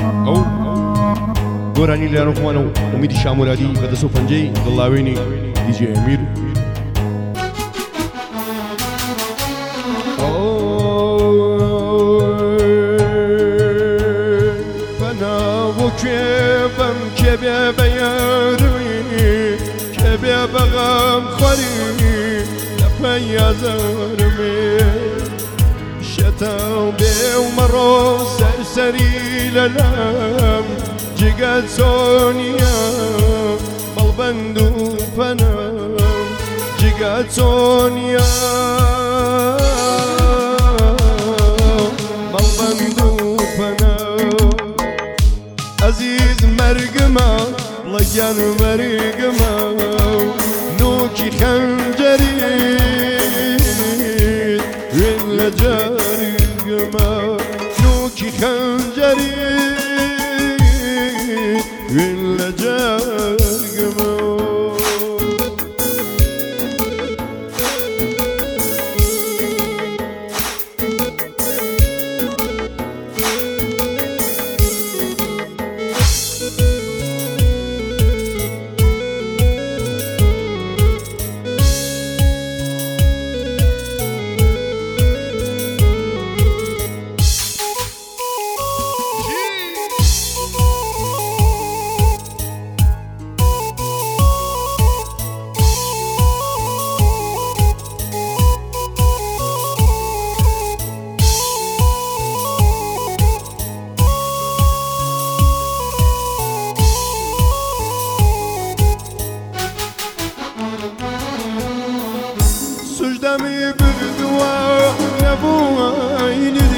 ئەو گۆرانی لایەنخواانە و ئومیدی شامورادی بە دەست و پەنجەی دڵاوێنی دیجێ ئەمیر كيبم كبي بيروي كبي بغم خوري لفيا زرمي شتاو بي ومرو سرسري للام جيقات سونيا بالبندو فنام جيقات سونيا بالبندو فنام عزيز مرقما لجان مرقما نوكي خنجري ولا جارقما نوكي خنجري ولا جارقما سجدمي بردوا لبويني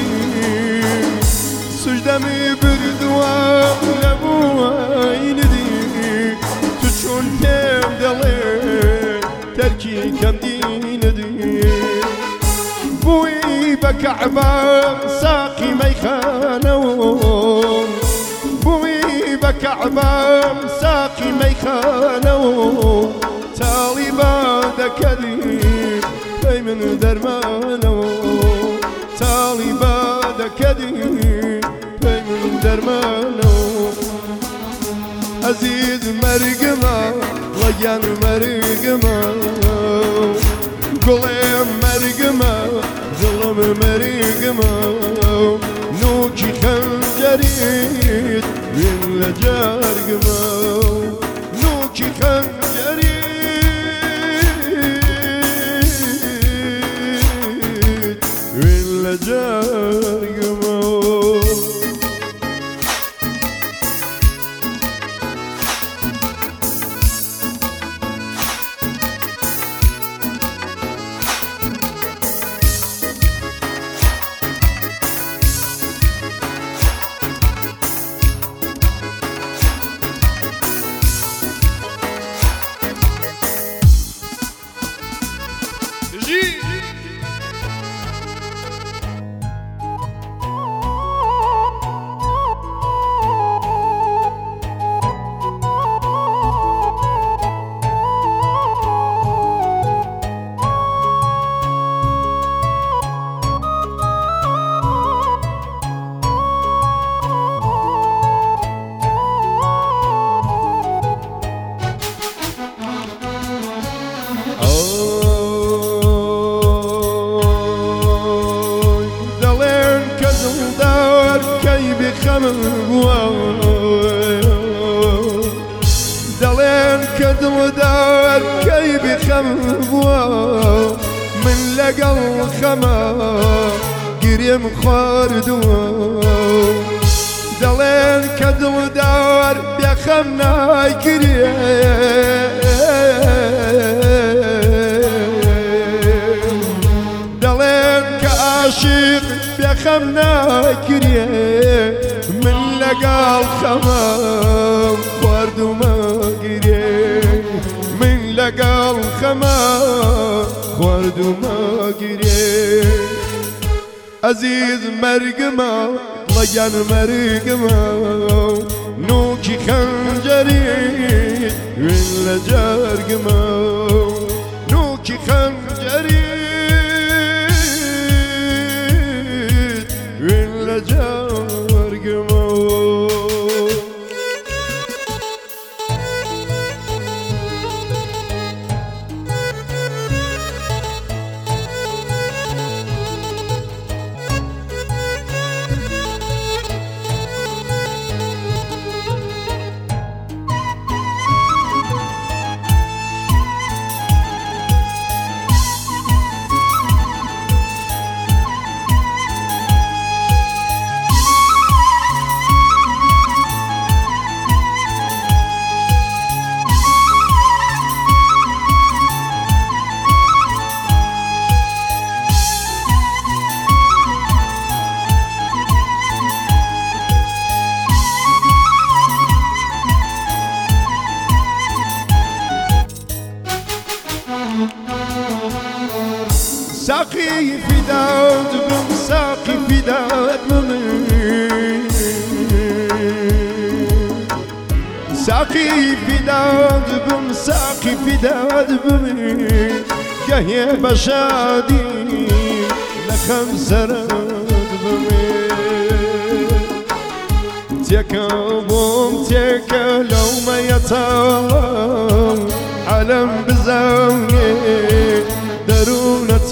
سجدمي بردوا لبويني تشون كم دلي تركي كم ديندي بوي بكعبة ساقي ميخانون بوي بكعبة ساقي ميخانون طالبا دكري من درمانو طالبا دكدي من درمانو عزيز مرقما لجان مرقما قلم مرقما ظلم مرقما نوكي خنجريت ولا جارقما نوكي خنجريت جارقما دلين كدم دار كي بخم من لقى الخما قريم خاردو دلين كدم دار بخمنا قريم دلين كعاشق بخمنا قريم من لقى الخمام خورد وما قريب من لقى الخمام خورد وما قريب عزيز مرقما لجان مرقما نوكي خنجري ولا جارقما نوكي خنجري ولا جارقما فداد بم ساقي فداد بمي ساقي فداد بم ساقي فداد بمي قهي بشادي لخمس رد بمي تيكا بوم تيكا لو ما يطال علم بزاوني درونة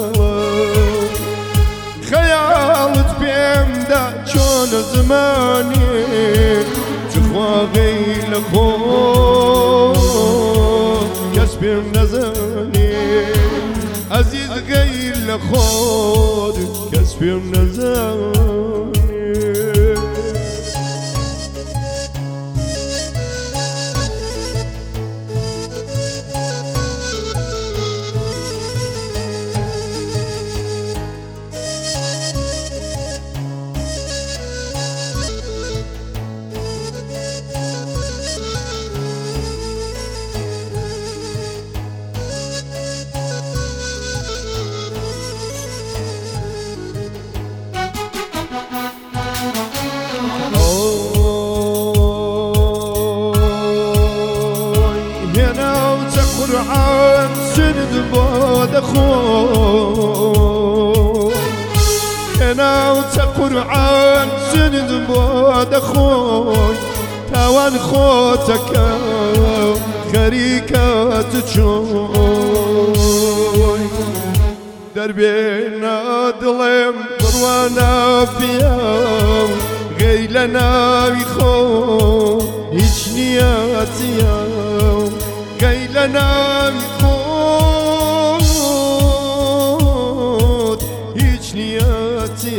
خيالت بيمدا شون زماني تخواغي لخون كسبي منزاني عزيز غير لخود كسبي منزاني قرآن سند بود خوی انا قرآن سند بود خوی توان خودک خریکات چوی در بین دلم بروانا بیام غیل ناوی خو هیچ نیاتیم غيلنا يخوض هيج نياتي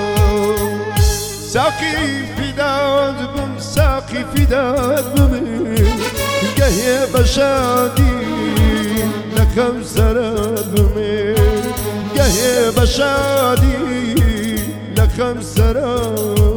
ساقي فداد بم ساقي فداد بمي قهي بشادي لكم سرد بمي قهي بشادي لكم سرد